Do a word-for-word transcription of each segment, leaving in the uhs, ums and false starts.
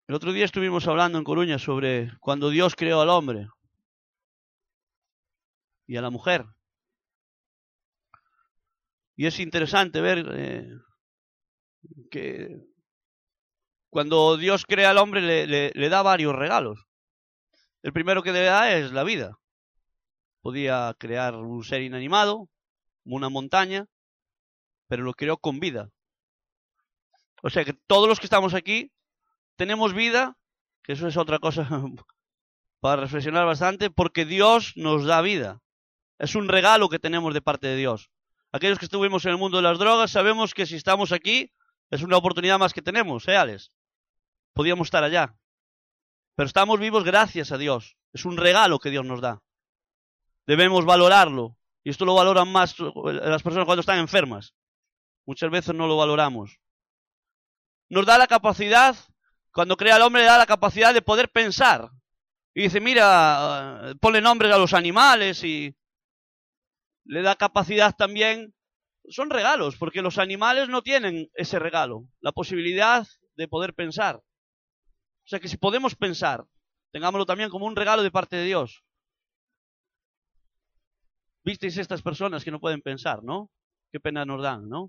El otro día estuvimos hablando en Coruña sobre cuando Dios creó al hombre y a la mujer. Y es interesante ver eh, que cuando Dios crea al hombre le, le, le da varios regalos. El primero que le da es la vida. Podía crear un ser inanimado, una montaña, pero lo creó con vida. O sea que todos los que estamos aquí tenemos vida, que eso es otra cosa para reflexionar bastante, porque Dios nos da vida. Es un regalo que tenemos de parte de Dios. Aquellos que estuvimos en el mundo de las drogas sabemos que si estamos aquí es una oportunidad más que tenemos, ¿eh, Alex? Podíamos estar allá. Pero estamos vivos gracias a Dios. Es un regalo que Dios nos da. Debemos valorarlo. Y esto lo valoran más las personas cuando están enfermas. Muchas veces no lo valoramos. Nos da la capacidad, cuando crea al hombre, le da la capacidad de poder pensar. Y dice, mira, ponle nombres a los animales y le da capacidad también. Son regalos, porque los animales no tienen ese regalo, la posibilidad de poder pensar. O sea que si podemos pensar, tengámoslo también como un regalo de parte de Dios. ¿Visteis estas personas que no pueden pensar, no? Qué pena nos dan, ¿no?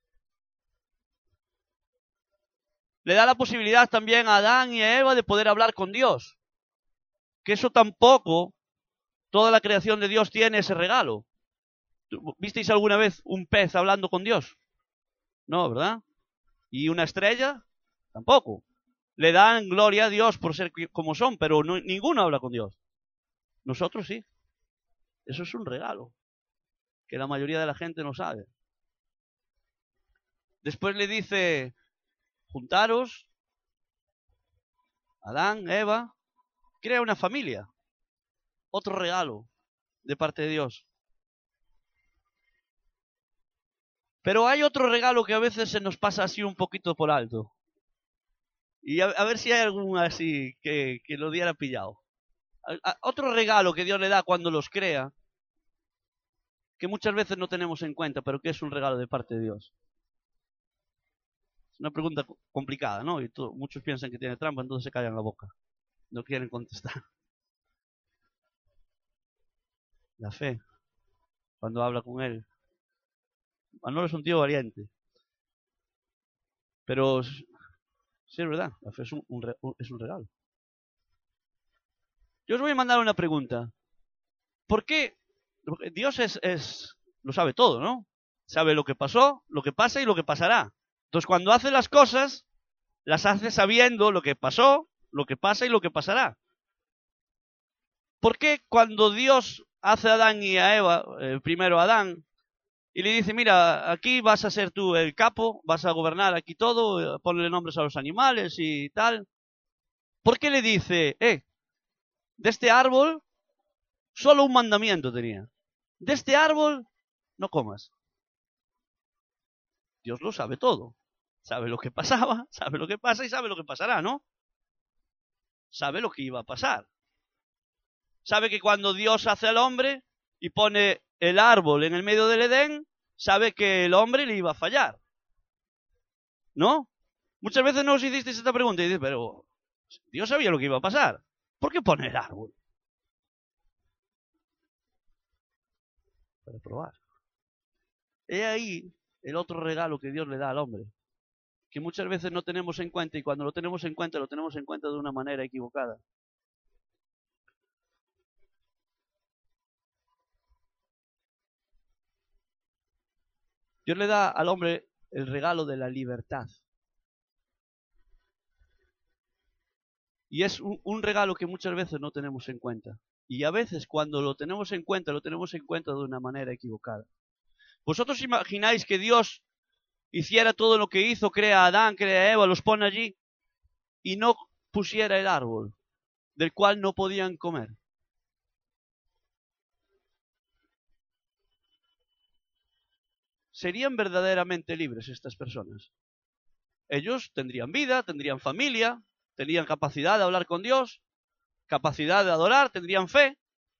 Le da la posibilidad también a Adán y a Eva de poder hablar con Dios. Que eso tampoco, toda la creación de Dios tiene ese regalo. ¿Visteis alguna vez un pez hablando con Dios? No, ¿verdad? ¿Y una estrella? Tampoco. Le dan gloria a Dios por ser como son, pero no, ninguno habla con Dios. Nosotros sí. Eso es un regalo que la mayoría de la gente no sabe. Después le dice, juntaros, Adán, Eva, crea una familia. Otro regalo de parte de Dios. Pero hay otro regalo que a veces se nos pasa así un poquito por alto. Y a, a ver si hay algún así que, que lo diera pillado. A, a, otro regalo que Dios le da cuando los crea, que muchas veces no tenemos en cuenta, pero que es un regalo de parte de Dios. Es una pregunta complicada, ¿no? Y todo, muchos piensan que tiene trampa, entonces se callan la boca. No quieren contestar. La fe, cuando habla con él. Manolo es un tío valiente. Pero sí es verdad, la fe es un, un, es un regalo. Yo os voy a mandar una pregunta. ¿Por qué? Dios es, es, lo sabe todo, ¿no? Sabe lo que pasó, lo que pasa y lo que pasará. Entonces, cuando hace las cosas, las hace sabiendo lo que pasó, lo que pasa y lo que pasará. ¿Por qué cuando Dios hace a Adán y a Eva, eh, primero a Adán, y le dice, mira, aquí vas a ser tú el capo, vas a gobernar aquí todo, ponle nombres a los animales y tal? ¿Por qué le dice, eh, de este árbol, solo un mandamiento tenía? De este árbol, no comas. Dios lo sabe todo. Sabe lo que pasaba, sabe lo que pasa y sabe lo que pasará, ¿no? Sabe lo que iba a pasar. Sabe que cuando Dios hace al hombre y pone el árbol en el medio del Edén, sabe que el hombre le iba a fallar. ¿No? Muchas veces no os hicisteis esta pregunta y dices, pero Dios sabía lo que iba a pasar. ¿Por qué pone el árbol? Para probar. He ahí el otro regalo que Dios le da al hombre, que muchas veces no tenemos en cuenta, y cuando lo tenemos en cuenta, lo tenemos en cuenta de una manera equivocada. Dios le da al hombre el regalo de la libertad. Y es un, un regalo que muchas veces no tenemos en cuenta. Y a veces cuando lo tenemos en cuenta, lo tenemos en cuenta de una manera equivocada. ¿Vosotros imagináis que Dios hiciera todo lo que hizo, crea a Adán, crea a Eva, los pone allí, y no pusiera el árbol del cual no podían comer? ¿Serían verdaderamente libres estas personas? Ellos tendrían vida, tendrían familia, tendrían capacidad de hablar con Dios, capacidad de adorar, tendrían fe,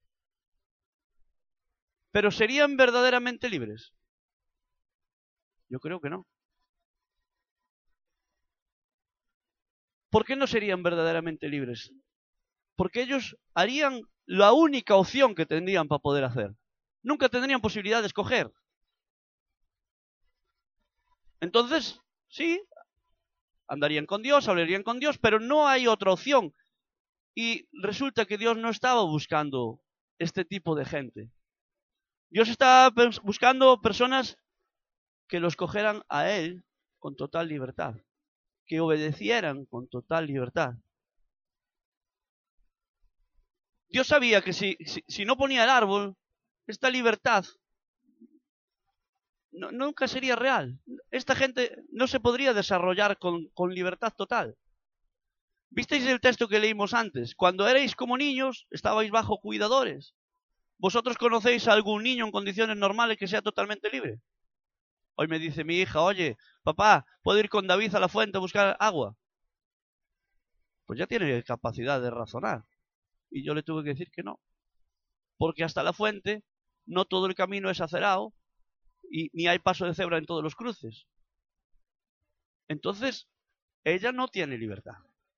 pero ¿serían verdaderamente libres? Yo creo que no. ¿por qué no serían verdaderamente libres? Porque ellos harían la única opción que tendrían para poder hacer. Nunca tendrían posibilidad de escoger. Entonces, sí, andarían con Dios, hablarían con Dios, pero no hay otra opción. Y resulta que Dios no estaba buscando este tipo de gente. Dios estaba buscando personas que lo escogieran a Él con total libertad, que obedecieran con total libertad. Dios sabía que si, si, si no ponía el árbol, esta libertad no, nunca sería real. Esta gente no se podría desarrollar con, con libertad total. ¿Visteis el texto que leímos antes? Cuando erais como niños, estabais bajo cuidadores. ¿Vosotros conocéis a algún niño en condiciones normales que sea totalmente libre? Hoy me dice mi hija, oye, papá, ¿puedo ir con David a la fuente a buscar agua? Pues ya tiene capacidad de razonar. Y yo le tuve que decir que no. Porque hasta la fuente no todo el camino es acerado y ni hay paso de cebra en todos los cruces. Entonces, ella no tiene libertad.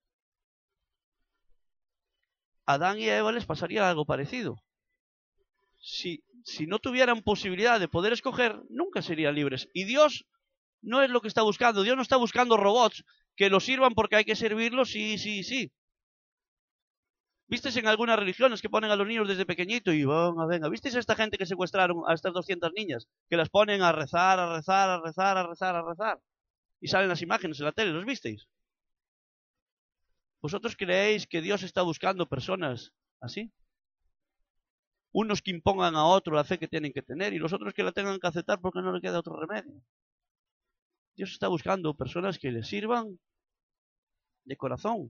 A Adán y a Eva les pasaría algo parecido. Si, si no tuvieran posibilidad de poder escoger, nunca serían libres. Y Dios no es lo que está buscando. Dios no está buscando robots que los sirvan porque hay que servirlos, sí, sí, sí. ¿Visteis en algunas religiones que ponen a los niños desde pequeñito y venga, venga? ¿Visteis a esta gente que secuestraron a estas doscientas niñas? Que las ponen a rezar, a rezar, a rezar, a rezar, a rezar. Y salen las imágenes en la tele, ¿los visteis? ¿Vosotros creéis que Dios está buscando personas así? Unos que impongan a otro la fe que tienen que tener y los otros que la tengan que aceptar porque no le queda otro remedio. Dios está buscando personas que le sirvan de corazón.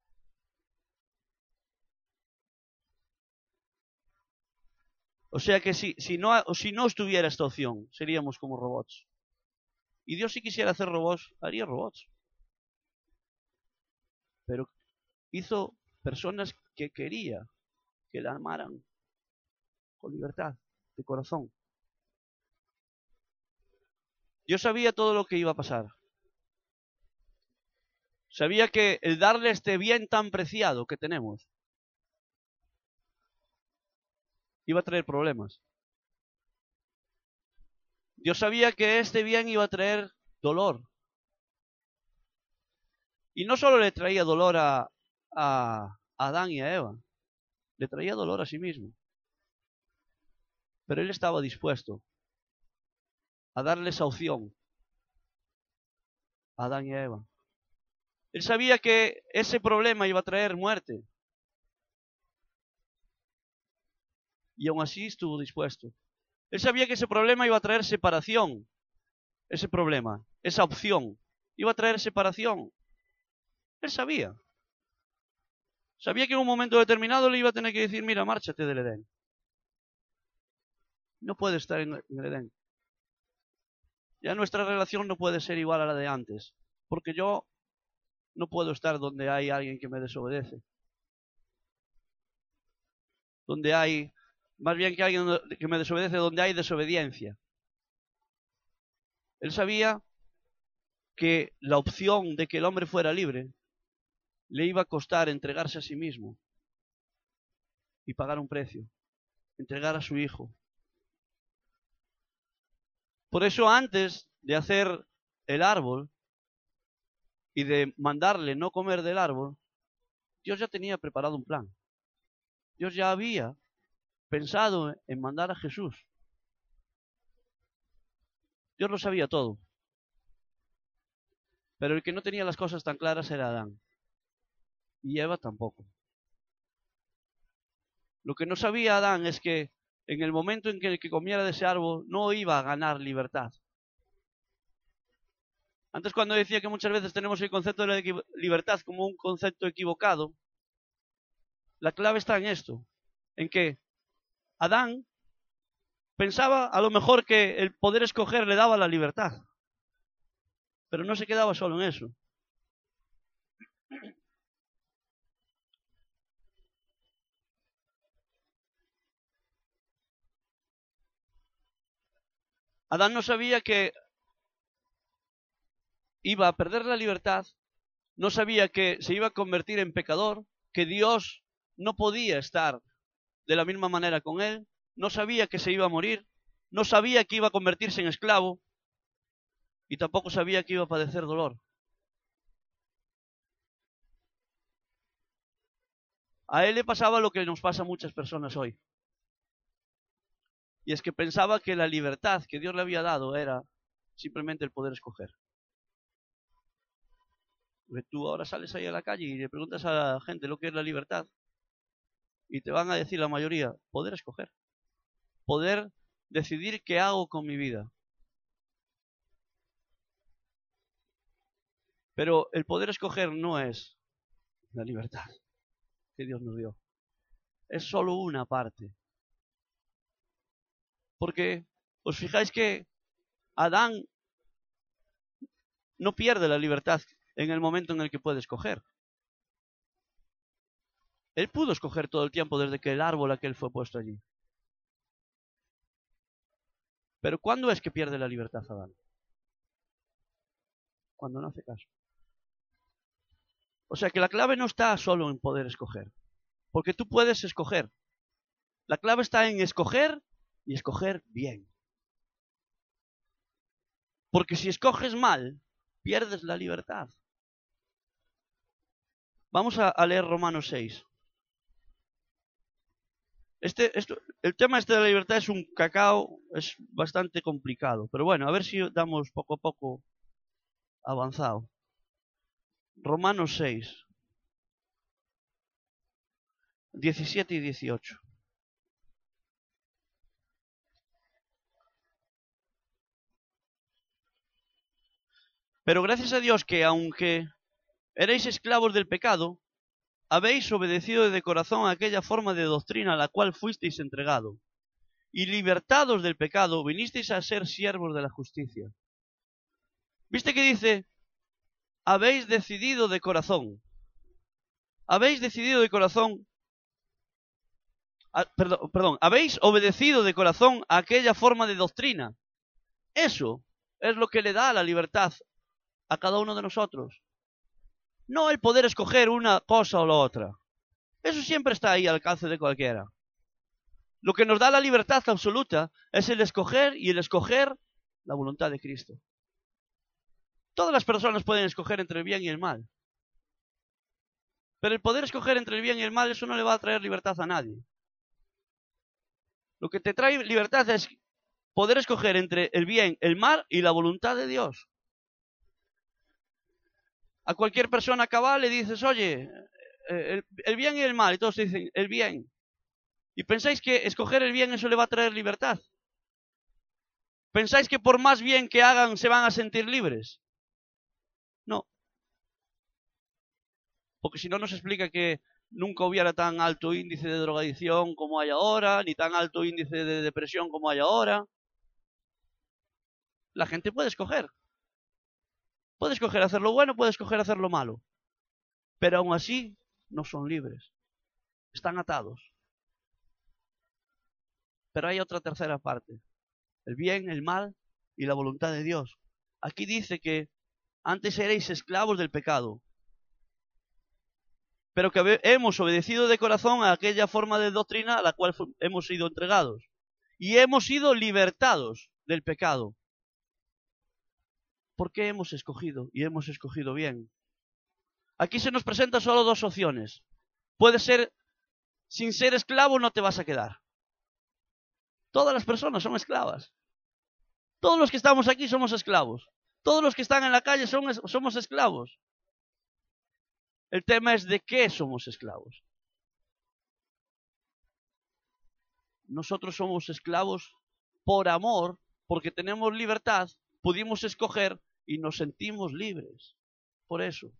O sea que si, si, no, si no estuviera esta opción, seríamos como robots. Y Dios, si quisiera hacer robots, haría robots. Pero hizo personas que quería que la amaran con libertad, de corazón. Dios sabía todo lo que iba a pasar. Sabía que el darle este bien tan preciado que tenemos iba a traer problemas. Dios sabía que este bien iba a traer dolor. Y no solo le traía dolor a, a Adán y a Eva, le traía dolor a sí mismo. Pero él estaba dispuesto a darle esa opción a Adán y a Eva. Él sabía que ese problema iba a traer muerte. Y aún así estuvo dispuesto. Él sabía que ese problema iba a traer separación. Ese problema, esa opción, iba a traer separación. Él sabía. Sabía que en un momento determinado le iba a tener que decir, mira, márchate del Edén. No puedes estar en el Edén. Ya nuestra relación no puede ser igual a la de antes. Porque yo no puedo estar donde hay alguien que me desobedece. Donde hay, más bien que alguien que me desobedece, donde hay desobediencia. Él sabía que la opción de que el hombre fuera libre le iba a costar entregarse a sí mismo y pagar un precio, entregar a su hijo. Por eso antes de hacer el árbol y de mandarle no comer del árbol, Dios ya tenía preparado un plan. Dios ya había pensado en mandar a Jesús. Dios lo sabía todo. Pero el que no tenía las cosas tan claras era Adán. Y Eva tampoco. Lo que no sabía Adán es que en el momento en que el que comiera de ese árbol no iba a ganar libertad. Antes, cuando decía que muchas veces tenemos el concepto de la libertad como un concepto equivocado, la clave está en esto, en que Adán pensaba a lo mejor que el poder escoger le daba la libertad, pero no se quedaba solo en eso. Adán no sabía que iba a perder la libertad no sabía que se iba a convertir en pecador, que Dios no podía estar de la misma manera con él, no sabía que se iba a morir, no sabía que iba a convertirse en esclavo y tampoco sabía que iba a padecer dolor. A él le pasaba lo que nos pasa a muchas personas hoy. Y es que pensaba que la libertad que Dios le había dado era simplemente el poder escoger. Porque tú ahora sales ahí a la calle y le preguntas a la gente lo que es la libertad y te van a decir la mayoría, poder escoger. Poder decidir qué hago con mi vida. Pero el poder escoger no es la libertad que Dios nos dio. Es solo una parte. Porque os fijáis que Adán no pierde la libertad en el momento en el que puede escoger. Él pudo escoger todo el tiempo desde que el árbol aquel fue puesto allí. Pero ¿cuándo es que pierde la libertad Adán? Cuando no hace caso. O sea que la clave no está solo en poder escoger. Porque tú puedes escoger. La clave está en escoger y escoger bien. Porque si escoges mal, pierdes la libertad. Vamos a, a leer Romanos seis. Este, esto, el tema este de la libertad es un cacao, es bastante complicado. Pero bueno, a ver si damos poco a poco avanzado. Romanos seis, diecisiete y dieciocho. Pero gracias a Dios que aunque erais esclavos del pecado, habéis obedecido de corazón a aquella forma de doctrina a la cual fuisteis entregado, y libertados del pecado, vinisteis a ser siervos de la justicia. ¿Viste que dice? Habéis decidido de corazón. Habéis decidido de corazón. A, perdón, perdón, habéis obedecido de corazón a aquella forma de doctrina. Eso es lo que le da la libertad a cada uno de nosotros. No el poder escoger una cosa o la otra. Eso siempre está ahí al alcance de cualquiera. Lo que nos da la libertad absoluta es el escoger y el escoger la voluntad de Cristo. Todas las personas pueden escoger entre el bien y el mal. Pero el poder escoger entre el bien y el mal, eso no le va a traer libertad a nadie. Lo que te trae libertad es poder escoger entre el bien, el mal y la voluntad de Dios. A cualquier persona cabal le dices, oye, el, el bien y el mal, y todos dicen, el bien. ¿Y pensáis que escoger el bien eso le va a traer libertad? ¿Pensáis que por más bien que hagan se van a sentir libres? No. Porque si no nos explica que nunca hubiera tan alto índice de drogadicción como hay ahora, ni tan alto índice de depresión como hay ahora. La gente puede escoger. Puede escoger hacer lo bueno, puede escoger hacer lo malo. Pero aún así no son libres. Están atados. Pero hay otra tercera parte. El bien, el mal y la voluntad de Dios. Aquí dice que antes erais esclavos del pecado, pero que hemos obedecido de corazón a aquella forma de doctrina a la cual hemos sido entregados. Y hemos sido libertados del pecado. ¿Por qué hemos escogido? Y hemos escogido bien. Aquí se nos presentan solo dos opciones. Puede ser, sin ser esclavo no te vas a quedar. Todas las personas son esclavas. Todos los que estamos aquí somos esclavos. Todos los que están en la calle son, somos esclavos. El tema es de qué somos esclavos. Nosotros somos esclavos por amor, porque tenemos libertad, pudimos escoger y nos sentimos libres. Por eso.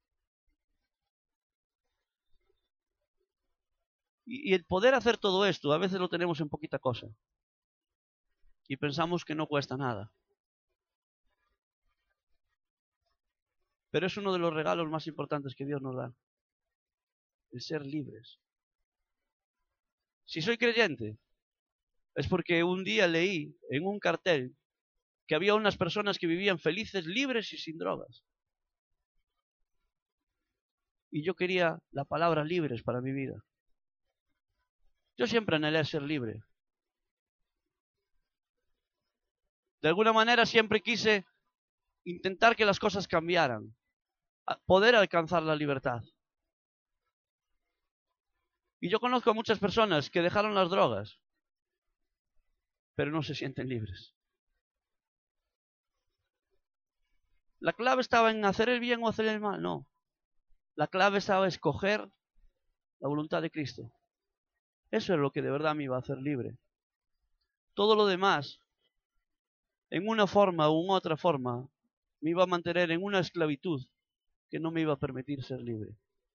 Y, y el poder hacer todo esto, a veces lo tenemos en poquita cosa. Y pensamos que no cuesta nada. Pero es uno de los regalos más importantes que Dios nos da. El ser libres. Si soy creyente, es porque un día leí en un cartel que había unas personas que vivían felices, libres y sin drogas. Y yo quería la palabra libres para mi vida. Yo siempre anhelé ser libre. De alguna manera siempre quise intentar que las cosas cambiaran, poder alcanzar la libertad. Y yo conozco a muchas personas que dejaron las drogas, pero no se sienten libres. La clave estaba en hacer el bien o hacer el mal, no. La clave estaba en escoger la voluntad de Cristo. Eso es lo que de verdad me iba a hacer libre. Todo lo demás, en una forma u otra forma, me iba a mantener en una esclavitud que no me iba a permitir ser libre.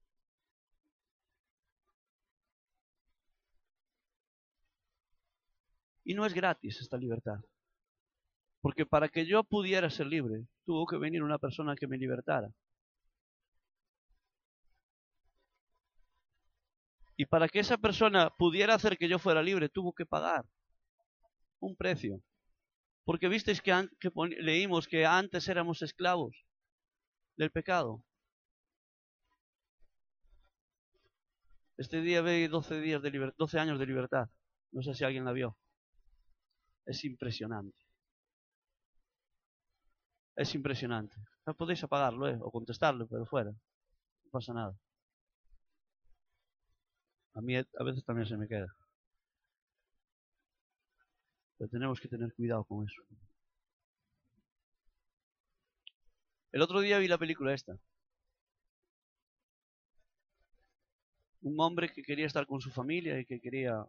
Y no es gratis esta libertad. Porque para que yo pudiera ser libre, tuvo que venir una persona que me libertara. Y para que esa persona pudiera hacer que yo fuera libre, tuvo que pagar un precio. Porque visteis que, que leímos que antes éramos esclavos del pecado. Este día ve doce, días de liber, doce años de libertad. No sé si alguien la vio. Es impresionante. Es impresionante. No podéis apagarlo, ¿eh? O contestarlo, pero fuera. No pasa nada. A mí a veces también se me queda. Pero tenemos que tener cuidado con eso. El otro día vi la película esta. Un hombre que quería estar con su familia y que quería...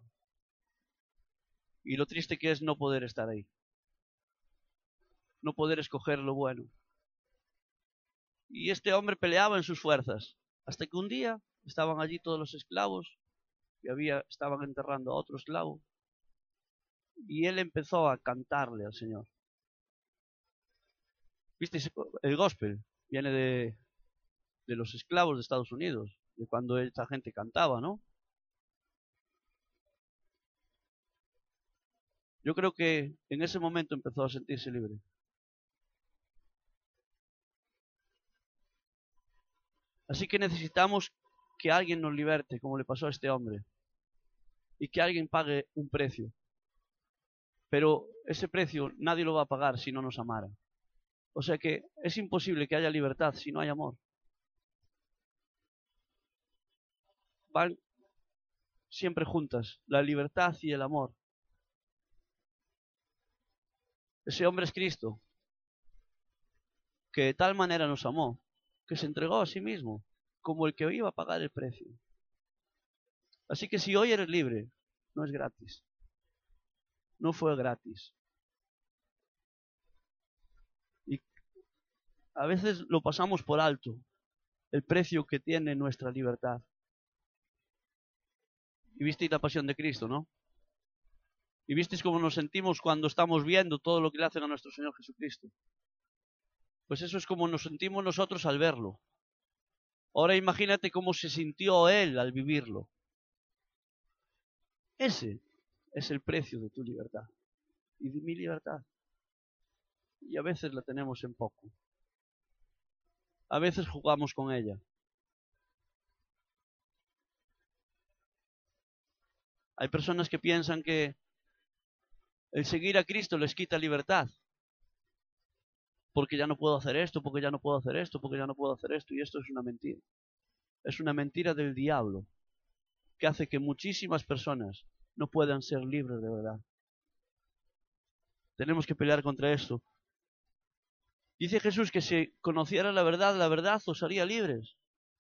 Y lo triste que es no poder estar ahí. No poder escoger lo bueno. Y este hombre peleaba en sus fuerzas. Hasta que un día estaban allí todos los esclavos y había, estaban enterrando a otro esclavo. Y él empezó a cantarle al Señor. ¿Viste? El gospel viene de, de los esclavos de Estados Unidos, de cuando esta gente cantaba, ¿no? Yo creo que en ese momento empezó a sentirse libre. Así que necesitamos que alguien nos liberte, como le pasó a este hombre, y que alguien pague un precio. Pero ese precio nadie lo va a pagar si no nos amara. O sea que es imposible que haya libertad si no hay amor. Van siempre juntas, la libertad y el amor. Ese hombre es Cristo, que de tal manera nos amó, que se entregó a sí mismo, como el que iba a pagar el precio. Así que si hoy eres libre, no es gratis. No fue gratis. Y a veces lo pasamos por alto, el precio que tiene nuestra libertad. Y visteis la pasión de Cristo, ¿no? Y visteis cómo nos sentimos cuando estamos viendo todo lo que le hacen a nuestro Señor Jesucristo. Pues eso es como nos sentimos nosotros al verlo. Ahora imagínate cómo se sintió Él al vivirlo. Ese es el precio de tu libertad y de mi libertad. Y a veces la tenemos en poco. A veces jugamos con ella. Hay personas que piensan que el seguir a Cristo les quita libertad. Porque ya no puedo hacer esto, porque ya no puedo hacer esto, porque ya no puedo hacer esto. Y esto es una mentira. Es una mentira del diablo que hace que muchísimas personas no puedan ser libres de verdad. Tenemos que pelear contra esto. Dice Jesús que si conociera la verdad, la verdad os haría libres.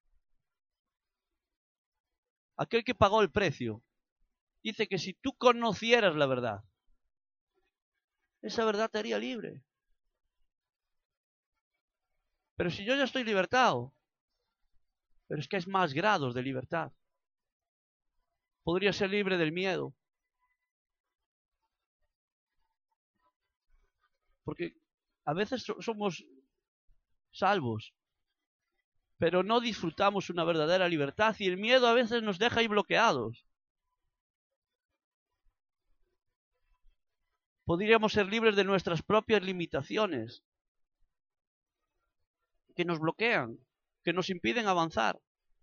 Aquel que pagó el precio dice que si tú conocieras la verdad, esa verdad te haría libre. Pero si yo ya estoy libertado, pero es que hay más grados de libertad. Podría ser libre del miedo. Porque a veces somos salvos, pero no disfrutamos una verdadera libertad y el miedo a veces nos deja ahí bloqueados. Podríamos ser libres de nuestras propias limitaciones, que nos bloquean, que nos impiden avanzar.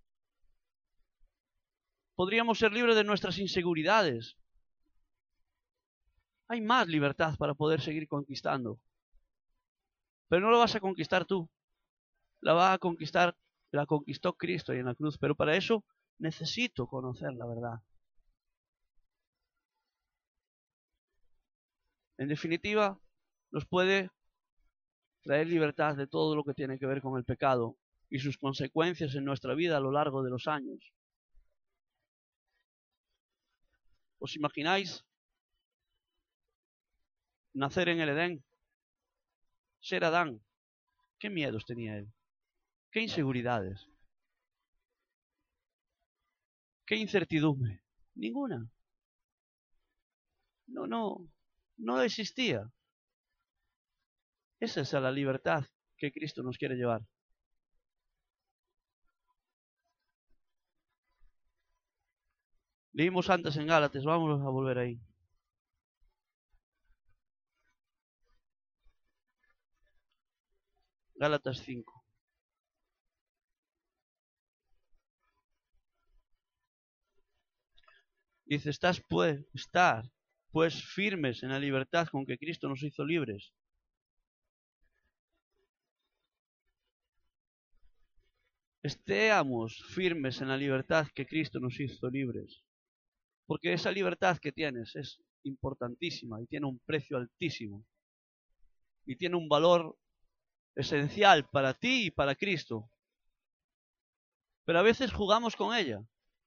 Podríamos ser libres de nuestras inseguridades. Hay más libertad para poder seguir conquistando. Pero no lo vas a conquistar tú. La va a conquistar, la conquistó Cristo ahí en la cruz. Pero para eso necesito conocer la verdad. En definitiva, nos puede traer libertad de todo lo que tiene que ver con el pecado y sus consecuencias en nuestra vida a lo largo de los años. ¿Os imagináis nacer en el Edén? Ser Adán. ¿Qué miedos tenía él? ¿Qué inseguridades? ¿Qué incertidumbre? Ninguna. No, no, no existía. Esa es la libertad que Cristo nos quiere llevar. Leímos antes en Gálatas, vamos a volver ahí. Gálatas cinco. Dice, estás pues, estar pues firmes en la libertad con que Cristo nos hizo libres. Estéamos firmes en la libertad que Cristo nos hizo libres. Porque esa libertad que tienes es importantísima y tiene un precio altísimo. Y tiene un valor esencial para ti y para Cristo. Pero a veces jugamos con ella.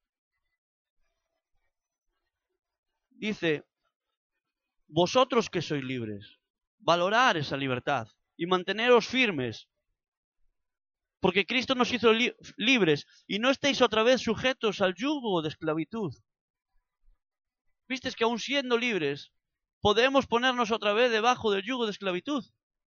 Dice, vosotros que sois libres, valorar esa libertad y manteneros firmes. Porque Cristo nos hizo li libres y no estéis otra vez sujetos al yugo de esclavitud. ¿Visteis que aún siendo libres, podemos ponernos otra vez debajo del yugo de esclavitud?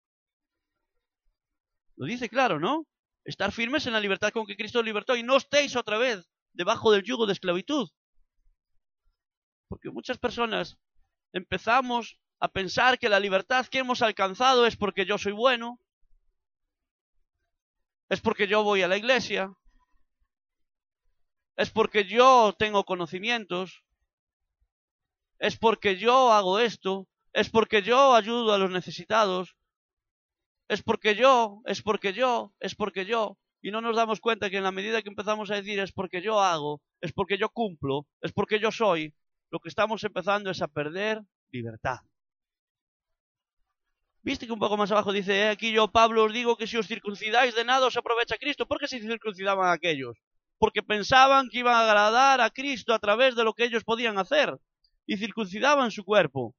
Lo dice claro, ¿no? Estar firmes en la libertad con que Cristo os libertó y no estéis otra vez debajo del yugo de esclavitud. Porque muchas personas empezamos a pensar que la libertad que hemos alcanzado es porque yo soy bueno, es porque yo voy a la iglesia, es porque yo tengo conocimientos, es porque yo hago esto, es porque yo ayudo a los necesitados, es porque yo, es porque yo, es porque yo. Y no nos damos cuenta que en la medida que empezamos a decir es porque yo hago, es porque yo cumplo, es porque yo soy, lo que estamos empezando es a perder libertad. ¿Viste que un poco más abajo dice, eh, aquí yo, Pablo, os digo que si os circuncidáis de nada os aprovecha Cristo? ¿Por qué se circuncidaban aquellos? Porque pensaban que iban a agradar a Cristo a través de lo que ellos podían hacer. Y circuncidaban su cuerpo.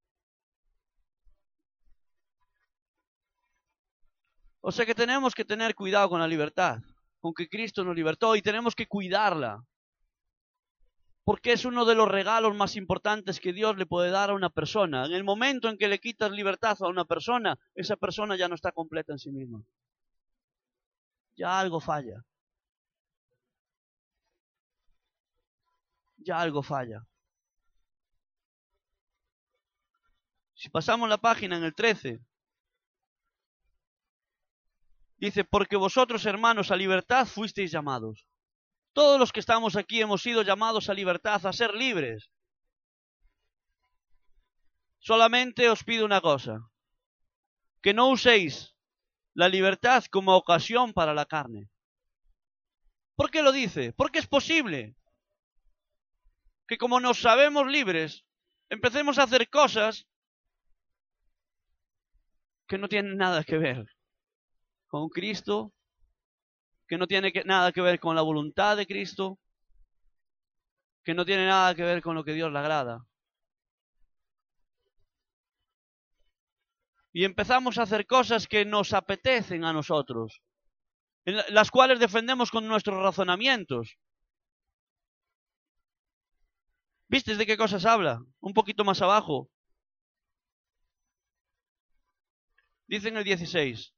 O sea que tenemos que tener cuidado con la libertad, con que Cristo nos libertó y tenemos que cuidarla. Porque es uno de los regalos más importantes que Dios le puede dar a una persona. En el momento en que le quitas libertad a una persona, esa persona ya no está completa en sí misma. Ya algo falla. Ya algo falla. Si pasamos la página en el trece, dice, porque vosotros, hermanos, a libertad fuisteis llamados. Todos los que estamos aquí hemos sido llamados a libertad, a ser libres. Solamente os pido una cosa, que no uséis la libertad como ocasión para la carne. ¿Por qué lo dice? Porque es posible que como nos sabemos libres, empecemos a hacer cosas que no tienen nada que ver con Cristo, que no tiene que, nada que ver con la voluntad de Cristo, que no tiene nada que ver con lo que Dios le agrada. Y empezamos a hacer cosas que nos apetecen a nosotros, en las cuales defendemos con nuestros razonamientos. ¿Viste de qué cosas habla? Un poquito más abajo. Dice en el dieciséis.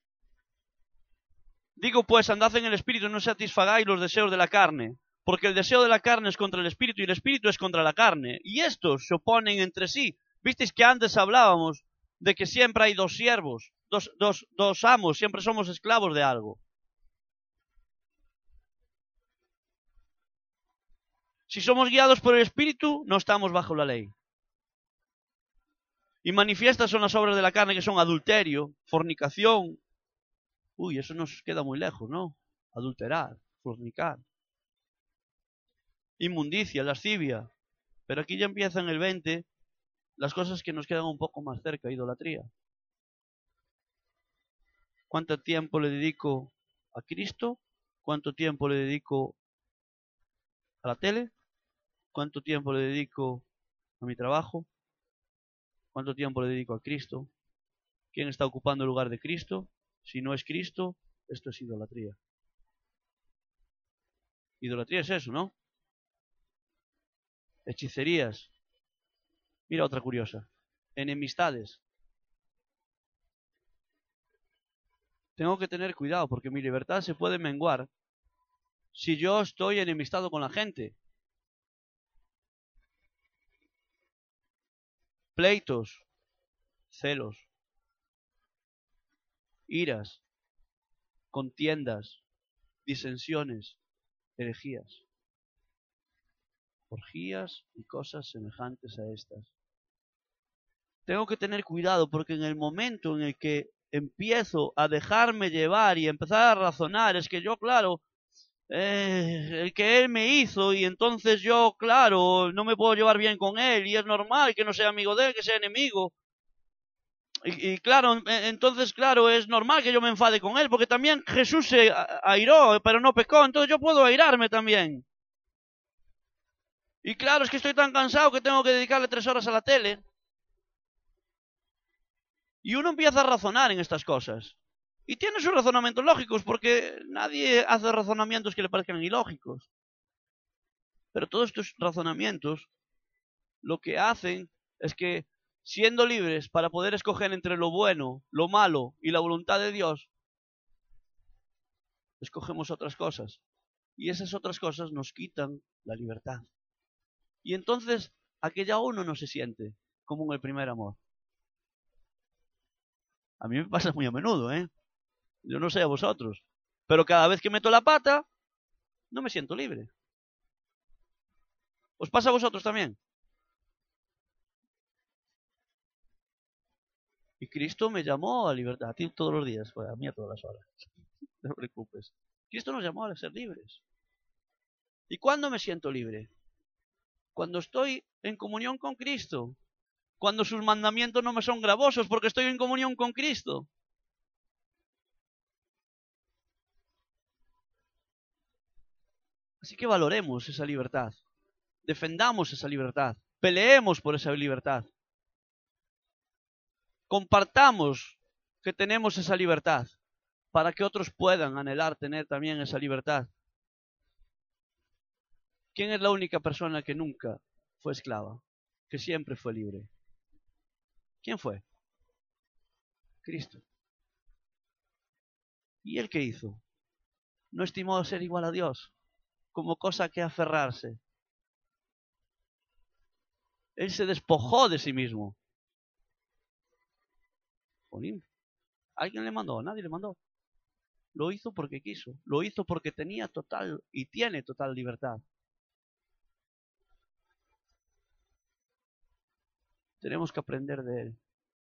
Digo pues, andad en el espíritu, no satisfagáis los deseos de la carne, porque el deseo de la carne es contra el espíritu y el espíritu es contra la carne, y estos se oponen entre sí. ¿Visteis que antes hablábamos de que siempre hay dos siervos, dos, dos, dos amos, siempre somos esclavos de algo? Si somos guiados por el Espíritu, no estamos bajo la ley. Y manifiestas son las obras de la carne, que son adulterio, fornicación. Uy, eso nos queda muy lejos, ¿no? Adulterar, fornicar. Inmundicia, lascivia. Pero aquí ya empieza en el veinte las cosas que nos quedan un poco más cerca, idolatría. ¿Cuánto tiempo le dedico a Cristo? ¿Cuánto tiempo le dedico a la tele? ¿Cuánto tiempo le dedico a mi trabajo? ¿Cuánto tiempo le dedico a Cristo? ¿Quién está ocupando el lugar de Cristo? Si no es Cristo, esto es idolatría. Idolatría es eso, ¿no? Hechicerías. Mira otra curiosa. Enemistades. Tengo que tener cuidado porque mi libertad se puede menguar si yo estoy enemistado con la gente. Pleitos, celos, iras, contiendas, disensiones, herejías, orgías y cosas semejantes a estas. Tengo que tener cuidado porque en el momento en el que empiezo a dejarme llevar y empezar a razonar, es que yo, claro, eh, el que él me hizo y entonces yo, claro, no me puedo llevar bien con él y es normal que no sea amigo de él, que sea enemigo. Y, y claro, entonces, claro, es normal que yo me enfade con él, porque también Jesús se airó, pero no pecó, entonces yo puedo airarme también. Y claro, es que estoy tan cansado que tengo que dedicarle tres horas a la tele. Y uno empieza a razonar en estas cosas. Y tiene sus razonamientos lógicos, porque nadie hace razonamientos que le parezcan ilógicos. Pero todos estos razonamientos lo que hacen es que, siendo libres para poder escoger entre lo bueno, lo malo y la voluntad de Dios, escogemos otras cosas. Y esas otras cosas nos quitan la libertad. Y entonces, aquella uno no se siente como en el primer amor. A mí me pasa muy a menudo, ¿eh? Yo no sé a vosotros. Pero cada vez que meto la pata, no me siento libre. ¿Os pasa a vosotros también? Y Cristo me llamó a libertad. A ti todos los días, pues a mí a todas las horas. No te preocupes. Cristo nos llamó a ser libres. ¿Y cuándo me siento libre? Cuando estoy en comunión con Cristo. Cuando sus mandamientos no me son gravosos porque estoy en comunión con Cristo. Así que valoremos esa libertad. Defendamos esa libertad. Peleemos por esa libertad. Compartamos que tenemos esa libertad para que otros puedan anhelar tener también esa libertad. ¿Quién es la única persona que nunca fue esclava? Que siempre fue libre. ¿Quién fue? Cristo. ¿Y él qué hizo? No estimó ser igual a Dios como cosa que aferrarse. Él se despojó de sí mismo. Jolín, ¿alguien le mandó? Nadie le mandó. Lo hizo porque quiso. Lo hizo porque tenía total y tiene total libertad. Tenemos que aprender de él.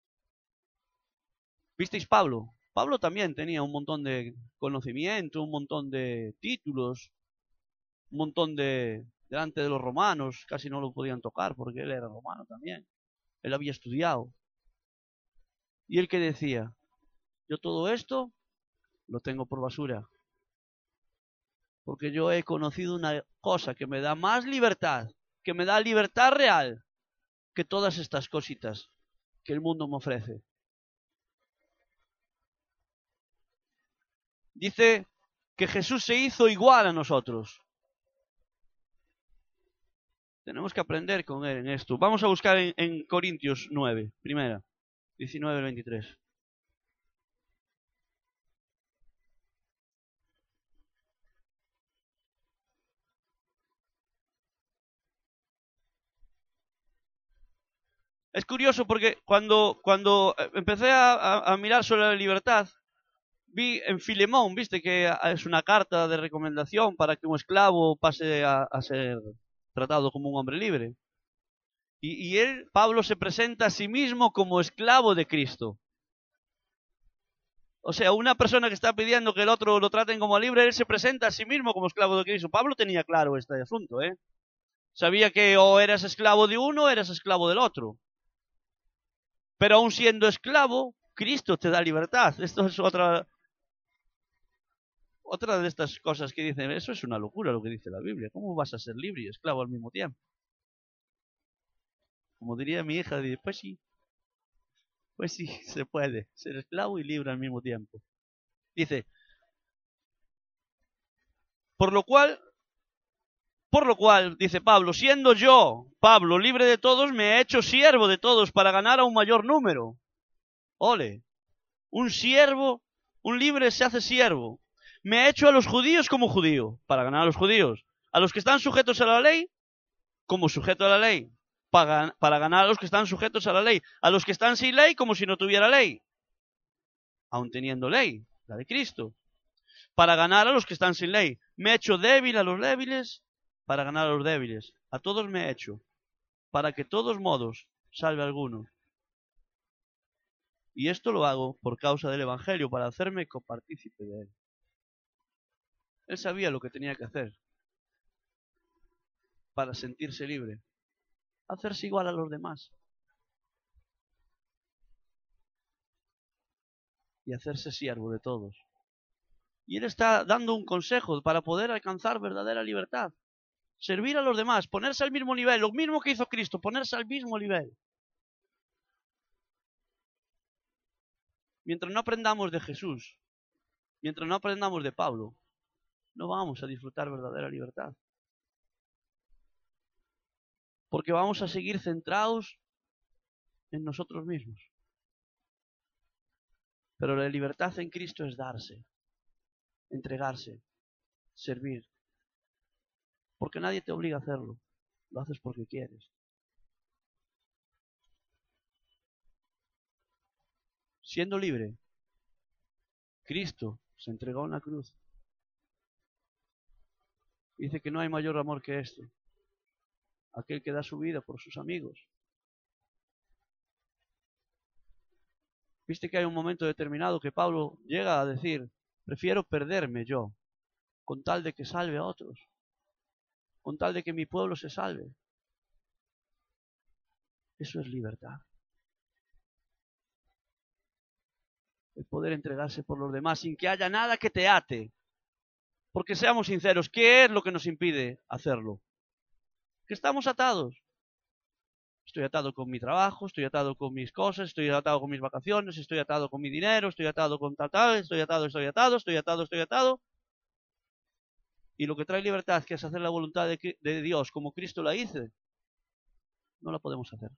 ¿Visteis Pablo? Pablo también tenía un montón de conocimiento, un montón de títulos, un montón de... delante de los romanos, casi no lo podían tocar porque él era romano también. Él había estudiado. Y él que decía, yo todo esto lo tengo por basura. Porque yo he conocido una cosa que me da más libertad, que me da libertad real, que todas estas cositas que el mundo me ofrece. Dice que Jesús se hizo igual a nosotros. Tenemos que aprender con él en esto. Vamos a buscar en, en Corintios nueve, primera, diecinueve al veintitrés. Es curioso porque cuando, cuando empecé a, a, a mirar sobre la libertad, vi en Filemón, viste que es una carta de recomendación para que un esclavo pase a, a ser tratado como un hombre libre. Y, y él, Pablo, se presenta a sí mismo como esclavo de Cristo. O sea, una persona que está pidiendo que el otro lo traten como libre, él se presenta a sí mismo como esclavo de Cristo. Pablo tenía claro este asunto, ¿eh? Sabía que o eras esclavo de uno o eras esclavo del otro. Pero aún siendo esclavo, Cristo te da libertad. Esto es otra, otra de estas cosas que dicen, eso es una locura lo que dice la Biblia. ¿Cómo vas a ser libre y esclavo al mismo tiempo? Como diría mi hija, dice, pues sí, pues sí, se puede ser esclavo y libre al mismo tiempo. Dice, por lo cual, por lo cual, dice Pablo, siendo yo, Pablo, libre de todos, me he hecho siervo de todos para ganar a un mayor número. Ole, un siervo, un libre se hace siervo. Me he hecho a los judíos como judío, para ganar a los judíos. A los que están sujetos a la ley, como sujeto a la ley, para, para ganar a los que están sujetos a la ley. A los que están sin ley, como si no tuviera ley, aun teniendo ley, la de Cristo. Para ganar a los que están sin ley. Me he hecho débil a los débiles, para ganar a los débiles. A todos me he hecho, para que todos modos salve a alguno. Y esto lo hago por causa del Evangelio, para hacerme copartícipe de él. Él sabía lo que tenía que hacer para sentirse libre. Hacerse igual a los demás. Y hacerse siervo de todos. Y él está dando un consejo para poder alcanzar verdadera libertad. Servir a los demás, ponerse al mismo nivel, lo mismo que hizo Cristo, ponerse al mismo nivel. Mientras no aprendamos de Jesús, mientras no aprendamos de Pablo, no vamos a disfrutar verdadera libertad. Porque vamos a seguir centrados en nosotros mismos. Pero la libertad en Cristo es darse, entregarse, servir. Porque nadie te obliga a hacerlo. Lo haces porque quieres. Siendo libre, Cristo se entregó en la cruz. Dice que no hay mayor amor que esto. Aquel que da su vida por sus amigos. Viste que hay un momento determinado que Pablo llega a decir, prefiero perderme yo, con tal de que salve a otros, con tal de que mi pueblo se salve. Eso es libertad. El poder entregarse por los demás sin que haya nada que te ate. Porque seamos sinceros, ¿qué es lo que nos impide hacerlo? Que estamos atados. Estoy atado con mi trabajo, estoy atado con mis cosas, estoy atado con mis vacaciones, estoy atado con mi dinero, estoy atado con tal, tal, estoy atado, estoy atado, estoy atado, estoy atado. Y lo que trae libertad, que es hacer la voluntad de, de Dios como Cristo la hizo, no la podemos hacer.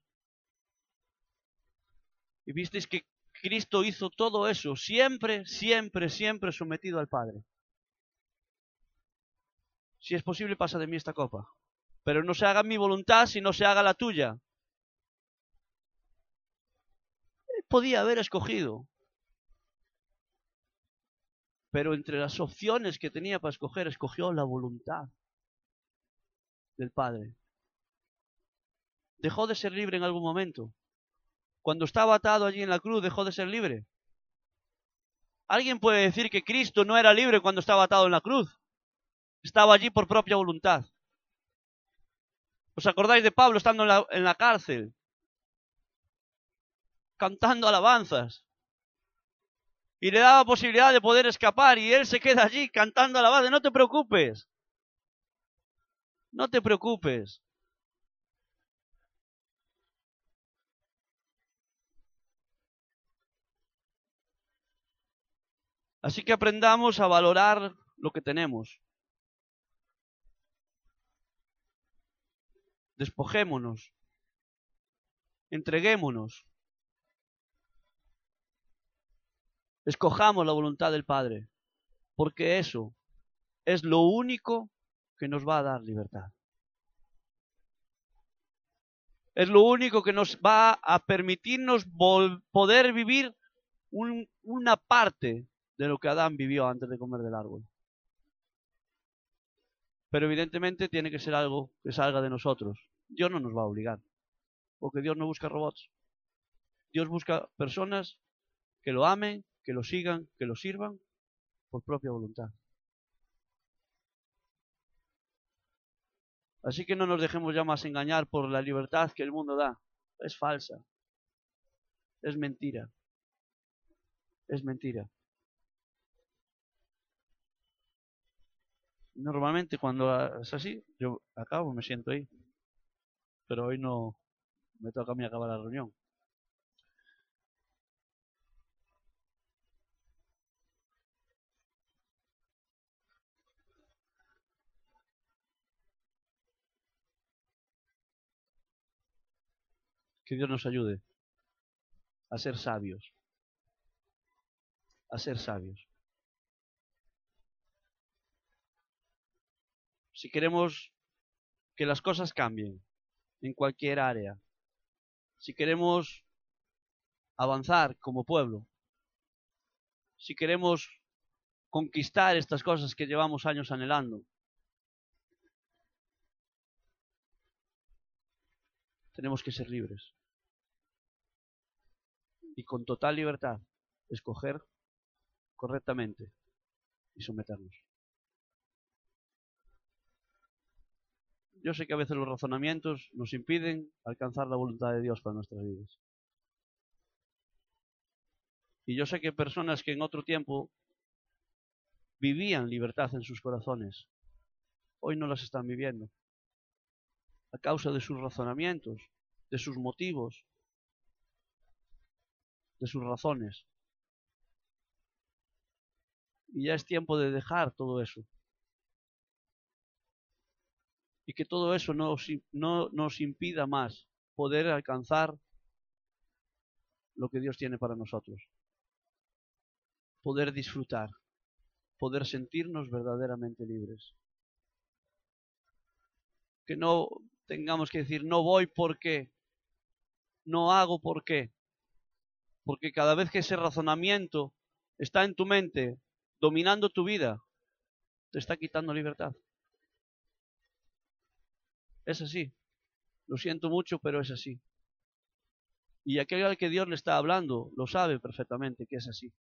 Y visteis que Cristo hizo todo eso, siempre, siempre, siempre sometido al Padre. Si es posible, pasa de mí esta copa. Pero no se haga mi voluntad, sino se haga la tuya. Él podía haber escogido. Pero entre las opciones que tenía para escoger, escogió la voluntad del Padre. ¿Dejó de ser libre en algún momento? Cuando estaba atado allí en la cruz, ¿dejó de ser libre? ¿Alguien puede decir que Cristo no era libre cuando estaba atado en la cruz? Estaba allí por propia voluntad. ¿Os acordáis de Pablo estando en la, en la cárcel? Cantando alabanzas. Y le daba posibilidad de poder escapar y él se queda allí cantando alabanzas. No te preocupes. No te preocupes. Así que aprendamos a valorar lo que tenemos. Despojémonos. Entreguémonos. Escojamos la voluntad del Padre. Porque eso es lo único que nos va a dar libertad. Es lo único que nos va a permitirnos poder vivir un, una parte de lo que Adán vivió antes de comer del árbol. Pero evidentemente tiene que ser algo que salga de nosotros. Dios no nos va a obligar, porque Dios no busca robots. Dios busca personas que lo amen, que lo sigan, que lo sirvan por propia voluntad. Así que no nos dejemos ya más engañar por la libertad que el mundo da. Es falsa. Es mentira. Es mentira. Normalmente cuando es así, yo acabo, me siento ahí. Pero hoy no me toca a mí acabar la reunión. Que Dios nos ayude a ser sabios. A ser sabios. Si queremos que las cosas cambien en cualquier área, si queremos avanzar como pueblo, si queremos conquistar estas cosas que llevamos años anhelando, tenemos que ser libres y con total libertad escoger correctamente y someternos. Yo sé que a veces los razonamientos nos impiden alcanzar la voluntad de Dios para nuestras vidas. Y yo sé que personas que en otro tiempo vivían libertad en sus corazones, hoy no las están viviendo. A causa de sus razonamientos, de sus motivos, de sus razones. Y ya es tiempo de dejar todo eso. Y que todo eso no, no nos impida más poder alcanzar lo que Dios tiene para nosotros. Poder disfrutar, poder sentirnos verdaderamente libres. Que no tengamos que decir, no voy porque, no hago porque. Porque cada vez que ese razonamiento está en tu mente, dominando tu vida, te está quitando libertad. Es así. Lo siento mucho, pero es así. Y aquel al que Dios le está hablando lo sabe perfectamente que es así.